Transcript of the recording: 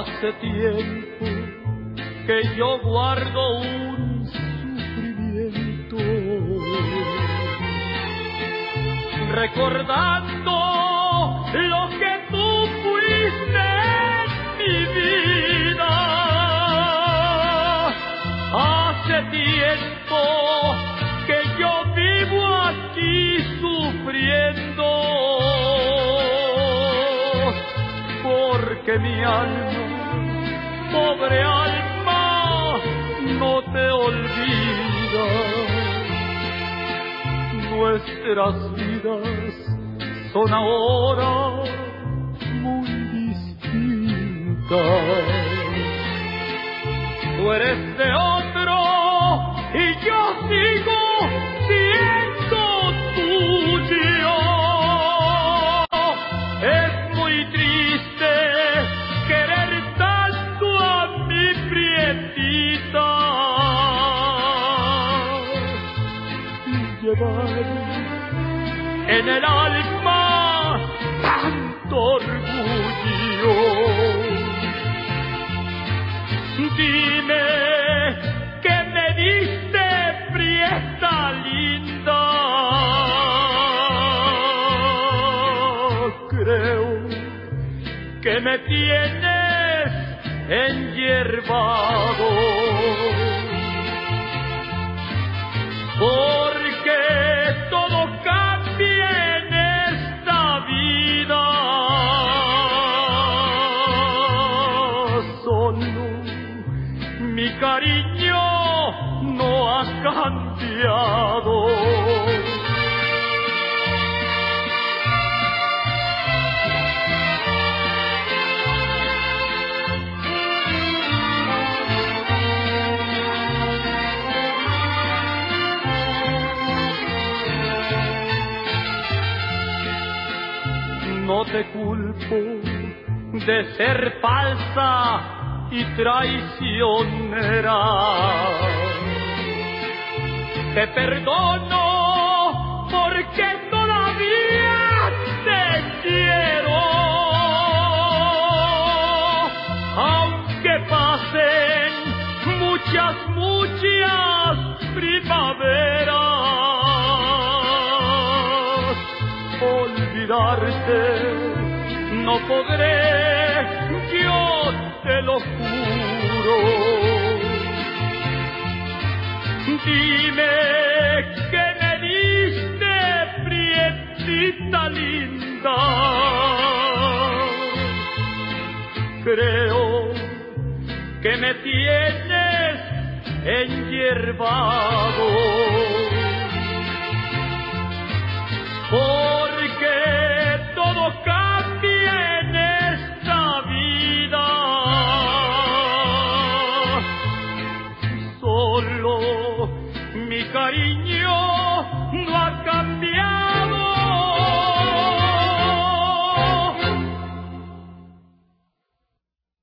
Hace tiempo que yo guardo un sufrimiento, recordando lo que tú fuiste en mi vida. Hace tiempo que yo vivo aquí sufriendo, porque mi alma, pobre alma, no te olvida. Nuestras vidas son ahora muy distintas. Tú eres de otro y yo sigo siendo tuyo. Es muy triste querer tanto a mi prietita y llevar en el alma tanto orgullo. Dime que me diste, prieta linda. Creo que me tienes enhierbado, porque todo cambia en esta vida. Solo mi cariño no ha cambiado. No te culpo de ser falsa y traicionera. Te perdono porque todavía te quiero, aunque pasen muchas primaveras. Olvidarte no podré, yo te lo juro. Dime que me diste, prietita linda. Creo que me tienes enhierbado, porque todo cambia en esta vida. Solo mi cariño